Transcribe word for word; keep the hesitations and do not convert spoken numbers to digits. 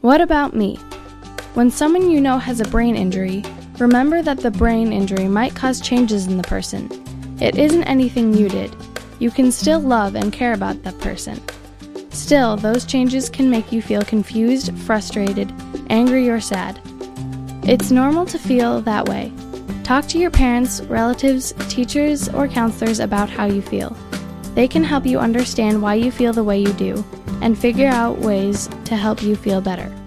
What about me? When someone you know has a brain injury, remember that the brain injury might cause changes in the person. It isn't anything you did. You can still love and care about that person. Still, those changes can make you feel confused, frustrated, angry, or sad. It's normal to feel that way. Talk to your parents, relatives, teachers, or counselors about how you feel. They can help you understand why you feel the way you do and figure out ways to help you feel better.